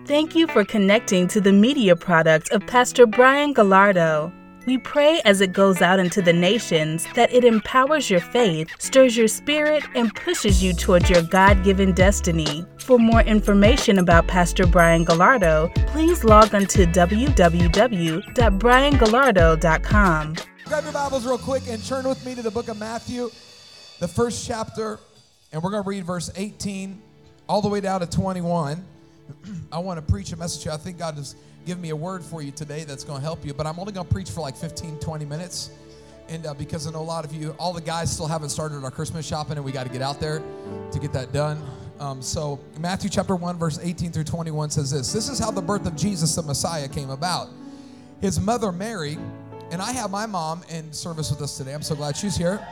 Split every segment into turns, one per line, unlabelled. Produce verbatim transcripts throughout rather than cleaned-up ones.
Thank you for connecting to the media product of Pastor Brian Gallardo. We pray as it goes out into the nations that it empowers your faith, stirs your spirit, and pushes you towards your God-given destiny. For more information about Pastor Brian Gallardo, please log on to w w w dot brian gallardo dot com.
Grab your Bibles real quick and turn with me to the book of Matthew, the first chapter, and we're going to read verse eighteen all the way down to twenty-one. I want to preach a message. I think God has given me a word for you today that's going to help you, but I'm only going to preach for like fifteen, twenty minutes, and uh, because I know a lot of you, all the guys still haven't started our Christmas shopping, and we got to get out there to get that done. Um, so Matthew chapter one, verse eighteen through twenty-one says this. This is how the birth of Jesus the Messiah came about. His mother Mary, and I have my mom in service with us today. I'm so glad she's here.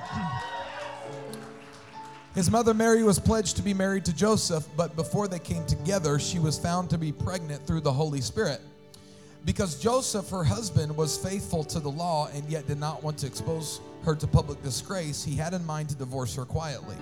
His mother Mary was pledged to be married to Joseph, but before they came together, she was found to be pregnant through the Holy Spirit. Because Joseph, her husband, was faithful to the law and yet did not want to expose her to public disgrace, he had in mind to divorce her quietly.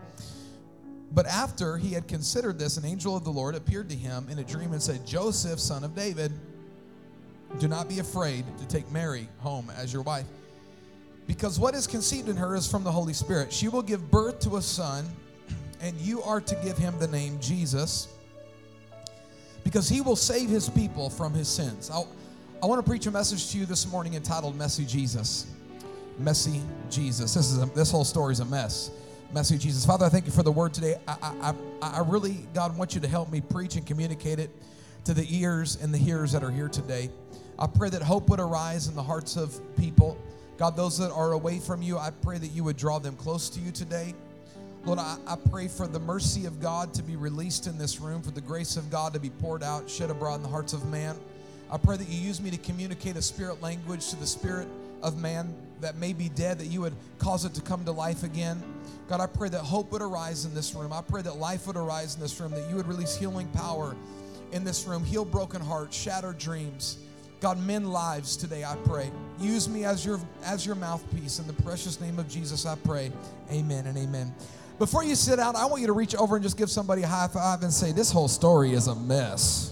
But after he had considered this, an angel of the Lord appeared to him in a dream and said, Joseph, son of David, do not be afraid to take Mary home as your wife, because what is conceived in her is from the Holy Spirit. She will give birth to a son, and you are to give him the name Jesus, because he will save his people from his sins. I'll, I want to preach a message to you this morning entitled Messy Jesus. Messy Jesus. This is a, this whole story is a mess. Messy Jesus. Father, I thank you for the word today. I, I, I really, God, want you to help me preach and communicate it to the ears and the hearers that are here today. I pray that hope would arise in the hearts of people. God, those that are away from you, I pray that you would draw them close to you today. Lord, I, I pray for the mercy of God to be released in this room, for the grace of God to be poured out, shed abroad in the hearts of man. I pray that you use me to communicate a spirit language to the spirit of man that may be dead, that you would cause it to come to life again. God, I pray that hope would arise in this room. I pray that life would arise in this room, that you would release healing power in this room, heal broken hearts, shatter dreams. God, mend lives today, I pray. Use me as your as your mouthpiece. In the precious name of Jesus, I pray. Amen and amen. Before you sit down, I want you to reach over and just give somebody a high five and say, this whole story is a mess.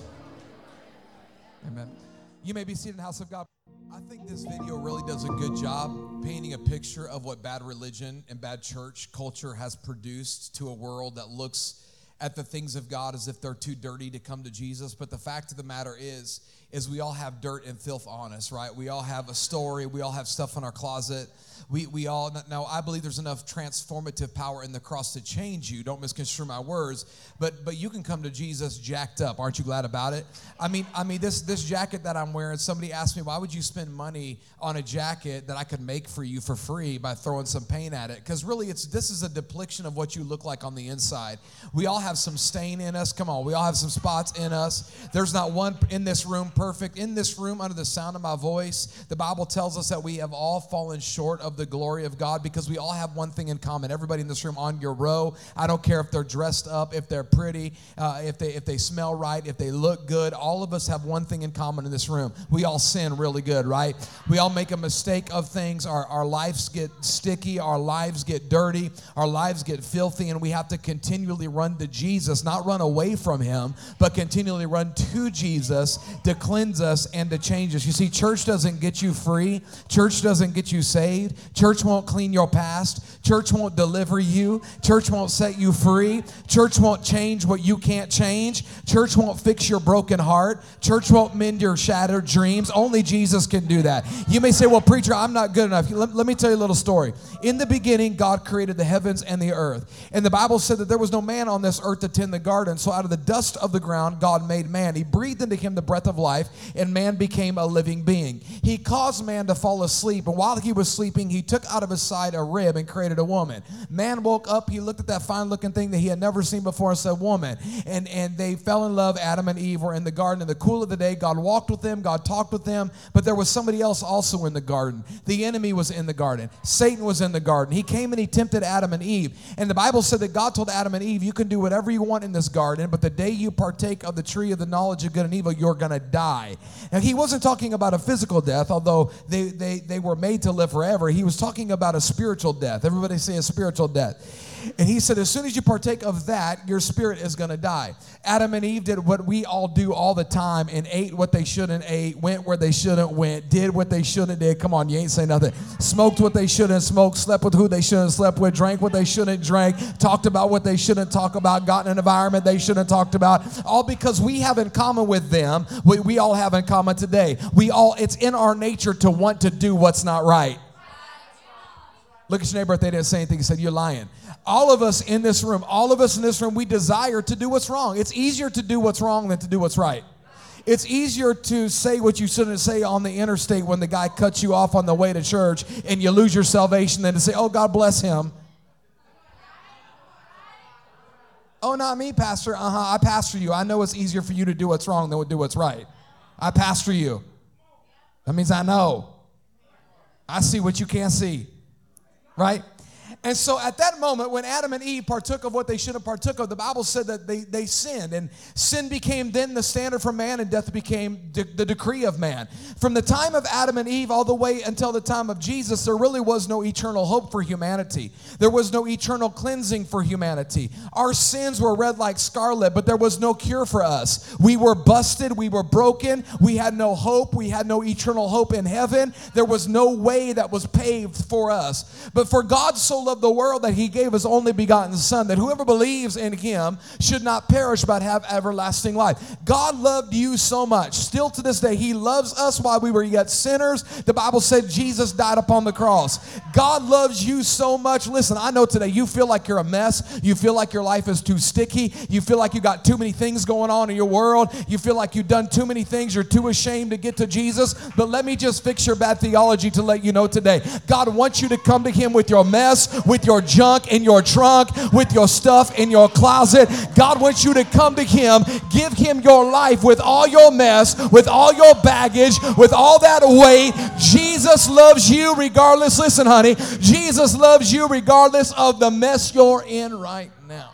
Amen. You may be seated in the house of God. I think this video really does a good job painting a picture of what bad religion and bad church culture has produced to a world that looks at the things of God as if they're too dirty to come to Jesus. But the fact of the matter is, is we all have dirt and filth on us, right? We all have a story. We all have stuff in our closet. We we all, now I believe there's enough transformative power in the cross to change you. Don't misconstrue my words, but but you can come to Jesus jacked up. Aren't you glad about it? I mean, I mean this this jacket that I'm wearing, somebody asked me, why would you spend money on a jacket that I could make for you for free by throwing some paint at it? Because really, it's this is a depiction of what you look like on the inside. We all have some stain in us. Come on, we all have some spots in us. There's not one in this room perfect. In this room, under the sound of my voice, the Bible tells us that we have all fallen short of the glory of God, because we all have one thing in common. Everybody in this room on your row, I don't care if they're dressed up, if they're pretty, uh, if they if they smell right, if they look good, all of us have one thing in common in this room. We all sin really good, right? We all make a mistake of things. Our, our lives get sticky, our lives get dirty, our lives get filthy, and we have to continually run to Jesus, not run away from him, but continually run to Jesus to cleanse us and to change us. You see, church doesn't get you free. Church doesn't get you saved. Church won't clean your past. Church won't deliver you. Church won't set you free. Church won't change what you can't change. Church won't fix your broken heart. Church won't mend your shattered dreams. Only Jesus can do that. You may say, well, preacher, I'm not good enough. Let, let me tell you a little story. In the beginning, God created the heavens and the earth. And the Bible said that there was no man on this earth to tend the garden. So out of the dust of the ground, God made man. He breathed into him the breath of life, and man became a living being. He caused man to fall asleep. And while he was sleeping, he took out of his side a rib and created a woman. Man woke up, he looked at that fine-looking thing that he had never seen before and said, woman. And, and they fell in love. Adam and Eve were in the garden. In the cool of the day, God walked with them, God talked with them, but there was somebody else also in the garden. The enemy was in the garden. Satan was in the garden. He came and he tempted Adam and Eve. And the Bible said that God told Adam and Eve, you can do whatever you want in this garden, but the day you partake of the tree of the knowledge of good and evil, you're going to die. Now, he wasn't talking about a physical death, although they, they, they were made to live forever. He was talking about a spiritual death. Everybody say a spiritual death. And he said, as soon as you partake of that, your spirit is going to die. Adam and Eve did what we all do all the time and ate what they shouldn't ate, went where they shouldn't went, did what they shouldn't did. Come on, you ain't saying nothing. Smoked what they shouldn't smoke, slept with who they shouldn't slept with, drank what they shouldn't drank, talked about what they shouldn't talk about, got in an environment they shouldn't talked about, all because we have in common with them, we, we all have in common today. We all, it's in our nature to want to do what's not right. Look at your neighbor if they didn't say anything. He said, you're lying. All of us in this room, all of us in this room, we desire to do what's wrong. It's easier to do what's wrong than to do what's right. It's easier to say what you shouldn't say on the interstate when the guy cuts you off on the way to church and you lose your salvation than to say, oh, God bless him. Oh, not me, Pastor. Uh-huh, I pastor you. I know it's easier for you to do what's wrong than to do what's right. I pastor you. That means I know. I see what you can't see. Right? And so at that moment, when Adam and Eve partook of what they should have partook of, the Bible said that they, they sinned. And sin became then the standard for man, and death became de- the decree of man. From the time of Adam and Eve all the way until the time of Jesus, there really was no eternal hope for humanity. There was no eternal cleansing for humanity. Our sins were red like scarlet, but there was no cure for us. We were busted. We were broken. We had no hope. We had no eternal hope in heaven. There was no way that was paved for us. But for God so loved the world that he gave his only begotten son, that whoever believes in him should not perish but have everlasting life. God loved you so much. Still to this day, he loves us while we were yet sinners. The Bible said Jesus died upon the cross. God loves you so much. Listen, I know today you feel like you're a mess. You feel like your life is too sticky. You feel like you got too many things going on in your world. You feel like you've done too many things. You're too ashamed to get to Jesus. But let me just fix your bad theology to let you know today. God wants you to come to him with your mess, with your junk in your trunk, with your stuff in your closet. God wants you to come to him, give him your life with all your mess, with all your baggage, with all that weight. Jesus loves you regardless. Listen, honey, Jesus loves you regardless of the mess you're in right now.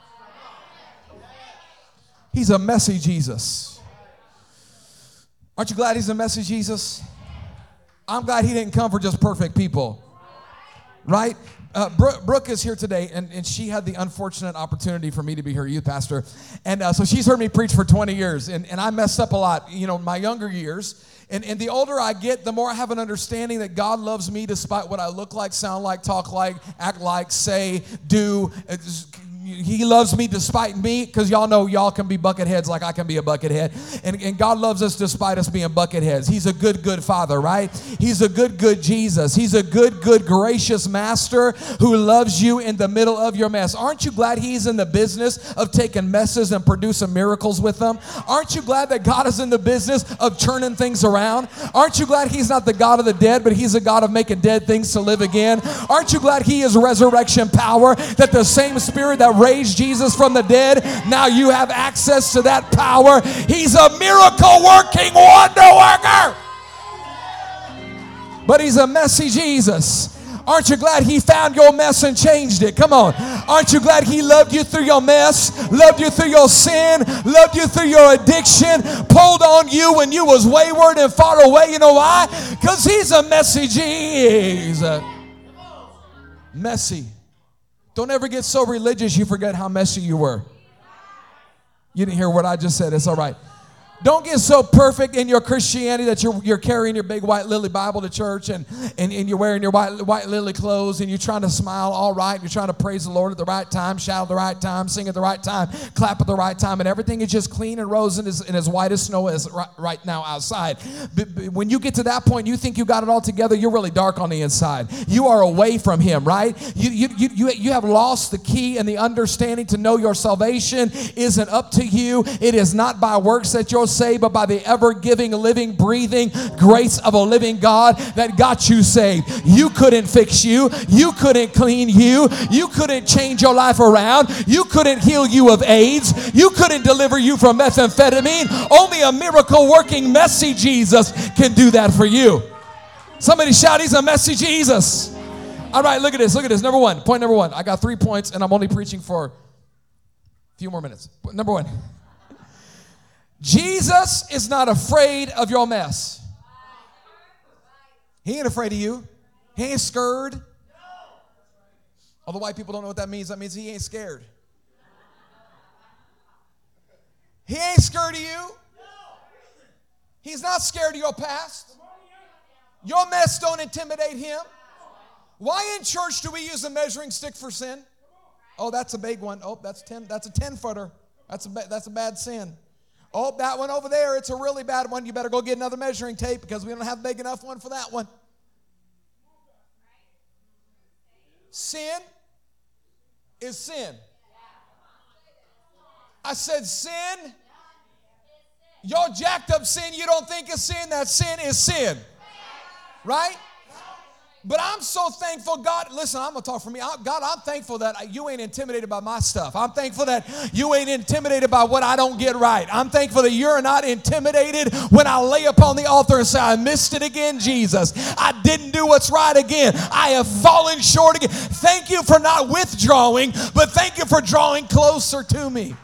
He's a messy Jesus. Aren't you glad he's a messy Jesus? I'm glad he didn't come for just perfect people. Right? Uh, Brooke, Brooke is here today, and, and she had the unfortunate opportunity for me to be her youth pastor. And uh, so she's heard me preach for twenty years, and, and I messed up a lot, you know, in my younger years. And, and the older I get, the more I have an understanding that God loves me despite what I look like, sound like, talk like, act like, say, do. He loves me despite me, because y'all know y'all can be bucket heads like I can be a bucket head. And, and God loves us despite us being bucket heads. He's a good, good father, right? He's a good, good Jesus. He's a good, good, gracious master who loves you in the middle of your mess. Aren't you glad he's in the business of taking messes and producing miracles with them? Aren't you glad that God is in the business of turning things around? Aren't you glad he's not the God of the dead, but he's a God of making dead things to live again? Aren't you glad he is resurrection power, that the same spirit that raised Jesus from the dead, now you have access to that power? He's a miracle working wonder worker. But he's a messy Jesus. Aren't you glad he found your mess and changed it? Come on. Aren't you glad he loved you through your mess, loved you through your sin, loved you through your addiction, pulled on you when you was wayward and far away? You know why? Because he's a messy Jesus. Messy. Don't ever get so religious you forget how messy you were. You didn't hear what I just said. It's all right. Don't get so perfect in your Christianity that you're, you're carrying your big white lily Bible to church, and, and, and you're wearing your white, white lily clothes, and you're trying to smile all right. You're trying to praise the Lord at the right time, shout at the right time, sing at the right time, clap at the right time, and everything is just clean and rose and as, and as white as snow as right, right now outside. But, but when you get to that point, you think you got it all together, you're really dark on the inside. You are away from him, right? You, you, you, you, you have lost the key and the understanding to know your salvation isn't up to you. It is not by works that you're saved, but by the ever-giving, living, breathing grace of a living God that got you saved. You couldn't fix you. You couldn't clean you. You couldn't change your life around. You couldn't heal you of AIDS. You couldn't deliver you from methamphetamine. Only a miracle-working, messy Jesus can do that for you. Somebody shout, he's a messy Jesus. All right, look at this. Look at this. Number one. Point number one. I got three points, and I'm only preaching for a few more minutes. Number one. Jesus is not afraid of your mess. He ain't afraid of you. He ain't scared. All the white people don't know what that means. That means he ain't scared. He ain't scared of you. He's not scared of your past. Your mess don't intimidate him. Why in church do we use a measuring stick for sin? Oh, that's a big one. Oh, that's ten. That's a ten footer. That's a that's a bad sin. Oh, that one over there, it's a really bad one. You better go get another measuring tape because we don't have a big enough one for that one. Sin is sin. I said sin. Your jacked up sin you don't think is sin. That sin is sin. Right? But I'm so thankful, God, listen, I'm going to talk for me. I, God, I'm thankful that you ain't intimidated by my stuff. I'm thankful that you ain't intimidated by what I don't get right. I'm thankful that you're not intimidated when I lay upon the altar and say, I missed it again, Jesus. I didn't do what's right again. I have fallen short again. Thank you for not withdrawing, but thank you for drawing closer to me.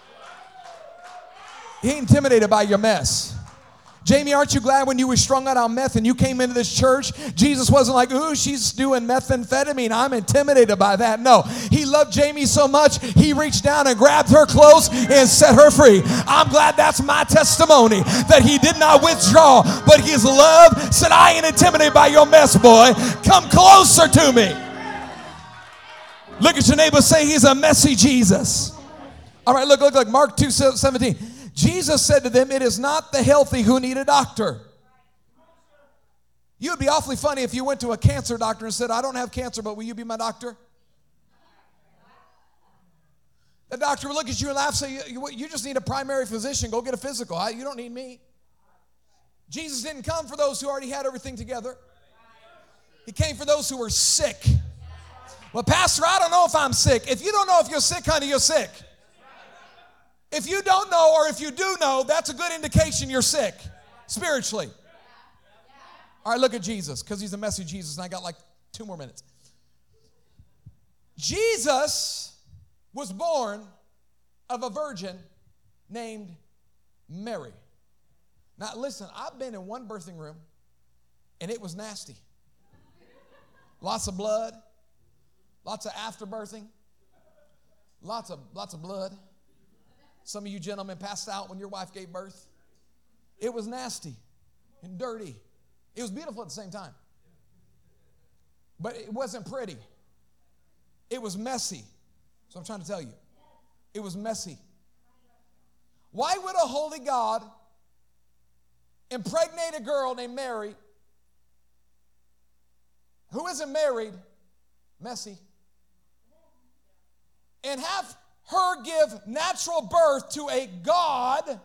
He ain't intimidated by your mess. Jamie, aren't you glad when you were strung out on meth and you came into this church, Jesus wasn't like, ooh, she's doing methamphetamine. I'm intimidated by that. No, he loved Jamie so much, he reached down and grabbed her close and set her free. I'm glad that's my testimony, that he did not withdraw, but his love said, I ain't intimidated by your mess, boy. Come closer to me. Look at your neighbor, say he's a messy Jesus. All right, look, look, look, Mark two seventeen. Jesus said to them, it is not the healthy who need a doctor. You would be awfully funny if you went to a cancer doctor and said, I don't have cancer, but will you be my doctor? The doctor would look at you and laugh and say, you, you just need a primary physician. Go get a physical. I, you don't need me. Jesus didn't come for those who already had everything together. He came for those who were sick. Well, Pastor, I don't know if I'm sick. If you don't know if you're sick, honey, you're sick. If you don't know, or if you do know, that's a good indication you're sick spiritually. All right, look at Jesus, because he's a messy Jesus, and I got like two more minutes. Jesus was born of a virgin named Mary. Now, listen, I've been in one birthing room, and it was nasty. Lots of blood, lots of afterbirthing, lots of, lots of blood. Some of you gentlemen passed out when your wife gave birth. It was nasty and dirty. It was beautiful at the same time. But it wasn't pretty. It was messy. So I'm trying to tell you. It was messy. Why would a holy God impregnate a girl named Mary who isn't married, messy, and have her give natural birth to a God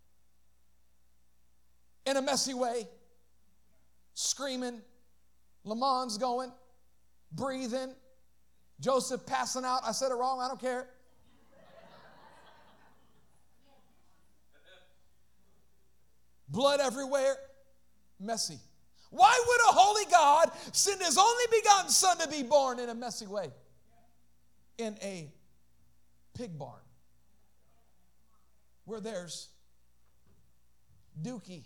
in a messy way, screaming, Lamont's going, breathing, Joseph passing out. I said it wrong, I don't care. Blood everywhere, messy. Why would a holy God send his only begotten son to be born in a messy way? In a pig barn where there's dookie.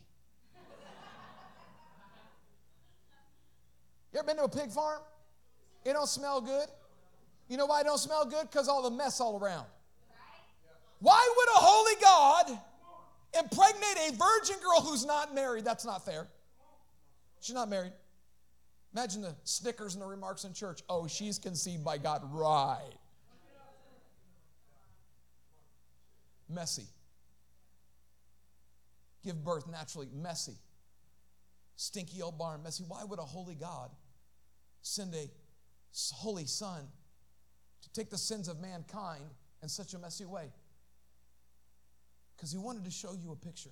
You ever been to a pig farm? It don't smell good. You know why it don't smell good? Because all the mess all around. Why would a holy God impregnate a virgin girl who's not married? That's not fair. She's not married. Imagine the snickers and the remarks in church. Oh, she's conceived by God. Right. Messy. Give birth naturally. Messy. Stinky old barn. Messy. Why would a holy God send a holy son to take the sins of mankind in such a messy way? Because he wanted to show you a picture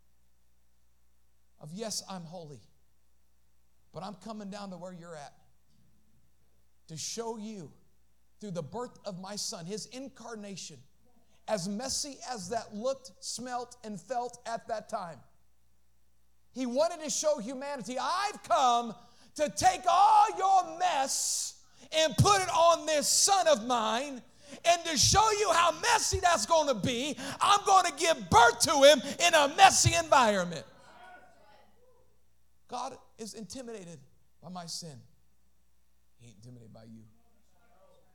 of, yes, I'm holy, but I'm coming down to where you're at to show you through the birth of my son, his incarnation, as messy as that looked, smelt, and felt at that time. He wanted to show humanity, I've come to take all your mess and put it on this son of mine, and to show you how messy that's going to be, I'm going to give birth to him in a messy environment. God is intimidated by my sin. He ain't intimidated by you.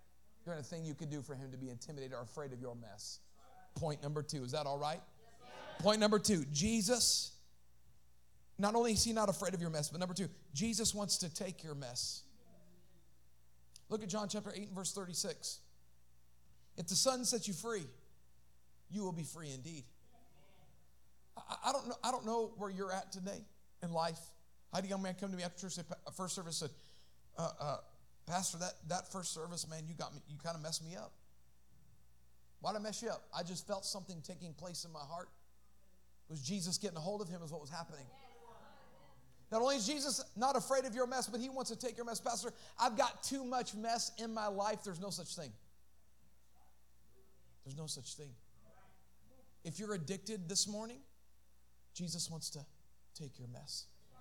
There ain't a thing you could do for him to be intimidated or afraid of your mess. Point number two. Is that all right? Point number two. Jesus, not only is he not afraid of your mess, but number two, Jesus wants to take your mess. Look at John chapter eight and verse thirty-six. If the Son sets you free, you will be free indeed. I, I don't know, I don't know where you're at today in life. I had a young man come to me after church, first service, said, uh, uh, Pastor, that, that first service, man, you got me, you kind of messed me up. Why did I mess you up? I just felt something taking place in my heart. It was Jesus getting a hold of him is what was happening. Not only is Jesus not afraid of your mess, but he wants to take your mess. Pastor, I've got too much mess in my life. There's no such thing. There's no such thing. If you're addicted this morning, Jesus wants to take your mess.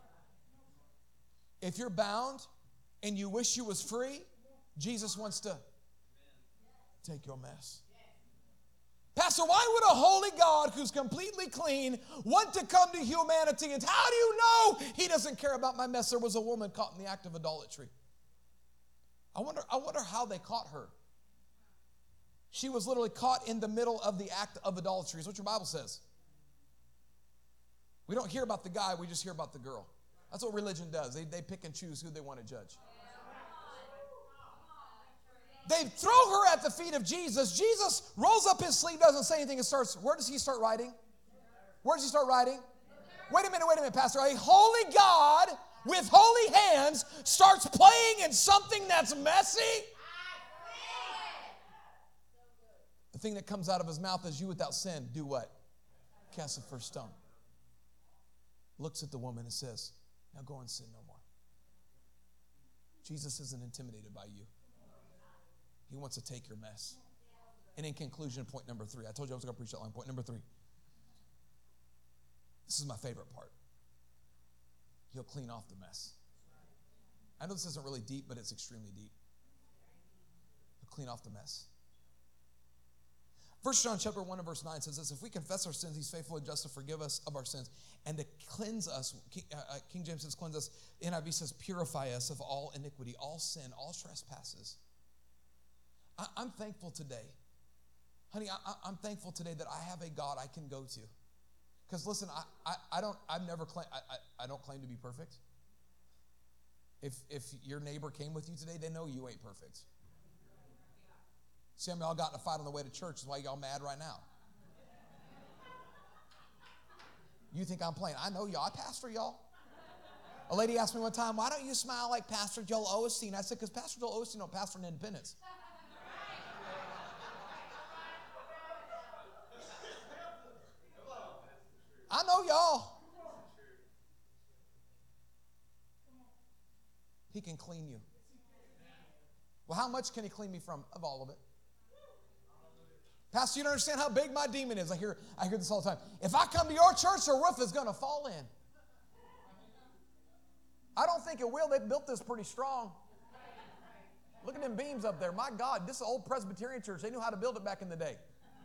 If you're bound and you wish you was free, Jesus wants to take your mess. Pastor, why would a holy God who's completely clean want to come to humanity? And how do you know he doesn't care about my mess? There was a woman caught in the act of idolatry. I wonder, I wonder how they caught her. She was literally caught in the middle of the act of idolatry. Is what your Bible says. We don't hear about the guy, we just hear about the girl. That's what religion does. They, they pick and choose who they want to judge. They throw her at the feet of Jesus. Jesus rolls up his sleeve, doesn't say anything, and starts, where does he start writing? Where does he start writing? Wait a minute, wait a minute, Pastor. A holy God with holy hands starts playing in something that's messy? The thing that comes out of his mouth is, you without sin, do what? Cast the first stone. Looks at the woman and says, now go and sin no more. Jesus isn't intimidated by you. He wants to take your mess. And in conclusion, point number three. I told you I was going to preach that long. Point number three. This is my favorite part. He'll clean off the mess. I know this isn't really deep, but it's extremely deep. He'll clean off the mess. First John chapter one and verse nine says this: if we confess our sins, he's faithful and just to forgive us of our sins and to cleanse us. King, uh, King James says cleanse us. N I V says purify us of all iniquity, all sin, all trespasses. I, I'm thankful today. Honey, I, I'm thankful today that I have a God I can go to. Because listen, I, I, I don't, I've never claim, I, I, I don't claim to be perfect. If, if your neighbor came with you today, they know you ain't perfect. Some of y'all got in a fight on the way to church. That's why y'all mad right now. You think I'm playing. I know y'all. I pastor y'all. A lady asked me one time, why don't you smile like Pastor Joel Osteen? I said, because Pastor Joel Osteen don't pastor in Independence. I know y'all. He can clean you. Well, how much can he clean me from? Of all of it. Pastor, you don't understand how big my demon is. I hear, I hear this all the time. If I come to your church, the roof is going to fall in. I don't think it will. They built this pretty strong. Look at them beams up there. My God, this is an old Presbyterian church. They knew how to build it back in the day.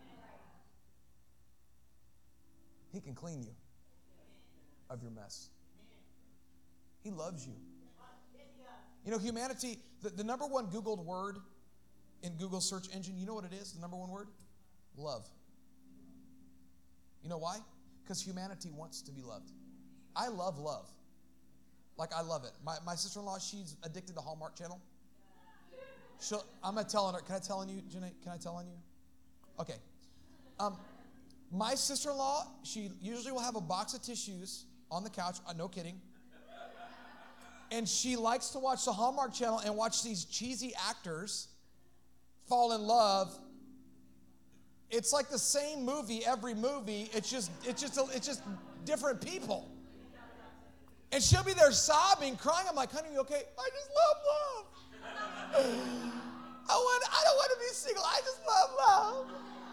He can clean you of your mess. He loves you. You know, humanity, the, the number one Googled word in Google search engine, you know what it is? The number one word? Love. You know why? Because humanity wants to be loved. I love love. Like, I love it. My, my sister-in-law, she's addicted to Hallmark Channel. She'll, I'm not telling her. Can I tell on you, Janae? Can I tell on you? Okay. Um, my sister-in-law, she usually will have a box of tissues on the couch. Uh, no kidding. And she likes to watch the Hallmark Channel and watch these cheesy actors fall in love. It's like the same movie every movie. It's just, it's just, it's just different people. And she'll be there sobbing, crying. I'm like, honey, you okay? I just love love. I want, I don't want to be single. I just love love.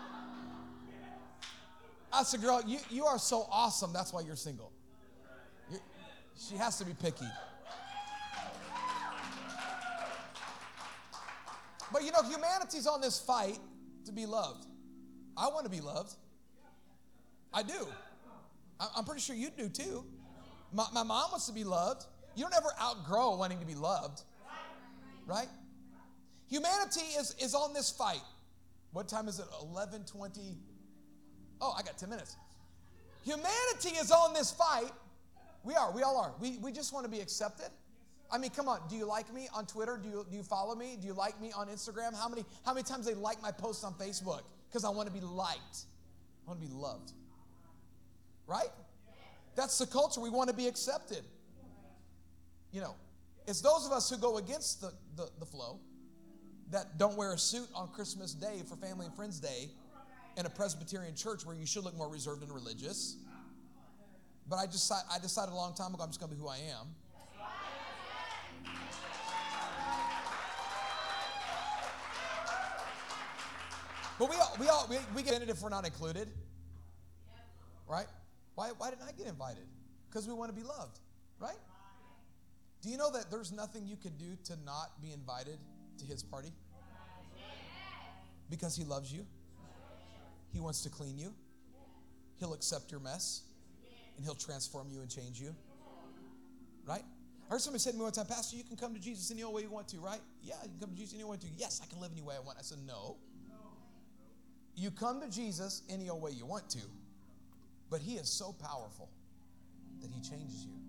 I said, girl, you, you are so awesome. That's why you're single. You're, she has to be picky. But you know, humanity's on this fight to be loved. I want to be loved. I do. I'm pretty sure you do too. My, my mom wants to be loved. You don't ever outgrow wanting to be loved. Right? Humanity is, is on this fight. What time is it? eleven twenty. Oh, I got ten minutes. Humanity is on this fight. We are. We all are. We, we just want to be accepted. I mean, come on. Do you like me on Twitter? Do you, do you follow me? Do you like me on Instagram? How many, how many times they like my posts on Facebook? Because I want to be liked. I want to be loved. Right? That's the culture. We want to be accepted. You know, it's those of us who go against the, the, the flow, that don't wear a suit on Christmas Day for Family and Friends Day in a Presbyterian church where you should look more reserved and religious. But I just I decided a long time ago I'm just going to be who I am. But we all, we all we, we get in it if we're not included. Right? Why why didn't I get invited? Because we want to be loved, right? Do you know that there's nothing you could do to not be invited to his party? Because he loves you. He wants to clean you. He'll accept your mess. And he'll transform you and change you. Right? I heard somebody say to me one time, Pastor, you can come to Jesus any old way you want to, right? Yeah, you can come to Jesus any old way you want to. Yes, I can live any way I want. I said, no. You come to Jesus any old way you want to. But he is so powerful that he changes you.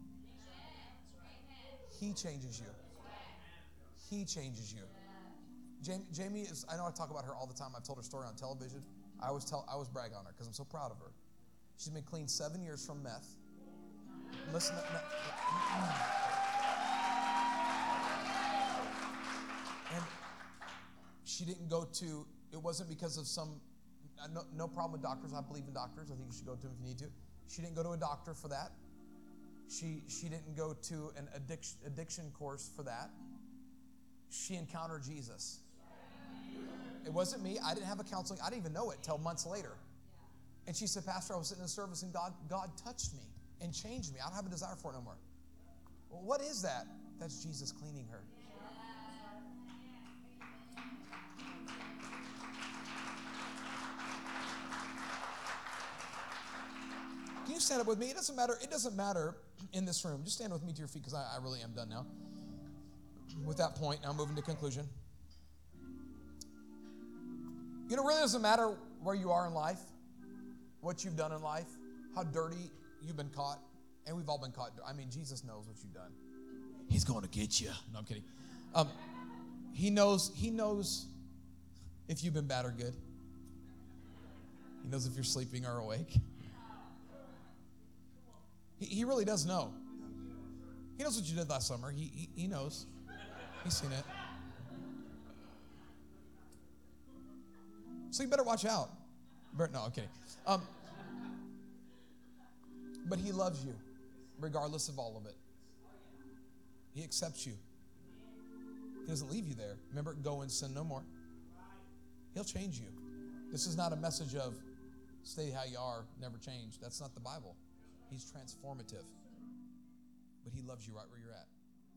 He changes you. He changes you. Jamie, Jamie is, I know I talk about her all the time. I've told her story on television. I always tell, I always brag on her because I'm so proud of her. She's been clean seven years from meth. Listen to meth. And she didn't go to, it wasn't because of some, no, no problem with doctors. I believe in doctors. I think you should go to them if you need to. She didn't go to a doctor for that. She, she didn't go to an addiction, addiction course for that. She encountered Jesus. It wasn't me. I didn't have a counseling. I didn't even know it until months later. And she said, Pastor, I was sitting in the service and God, God touched me and changed me. I don't have a desire for it no more. Well, what is that? That's Jesus cleaning her. Can you stand up with me? It doesn't matter. It doesn't matter in this room. Just stand with me to your feet because I, I really am done now. With that point, now moving to conclusion. You know, it really doesn't matter where you are in life, what you've done in life, how dirty you've been caught. And we've all been caught. I mean, Jesus knows what you've done. He's going to get you. No, I'm kidding. Um, he knows, he knows if you've been bad or good. He knows if you're sleeping or awake. He, he really does know. He knows what you did last summer. He, he, he knows. He's seen it. So you better watch out. No, I'm kidding. Um, but he loves you, regardless of all of it. He accepts you. He doesn't leave you there. Remember, go and sin no more. He'll change you. This is not a message of stay how you are, never change. That's not the Bible. He's transformative. But he loves you right where you're at.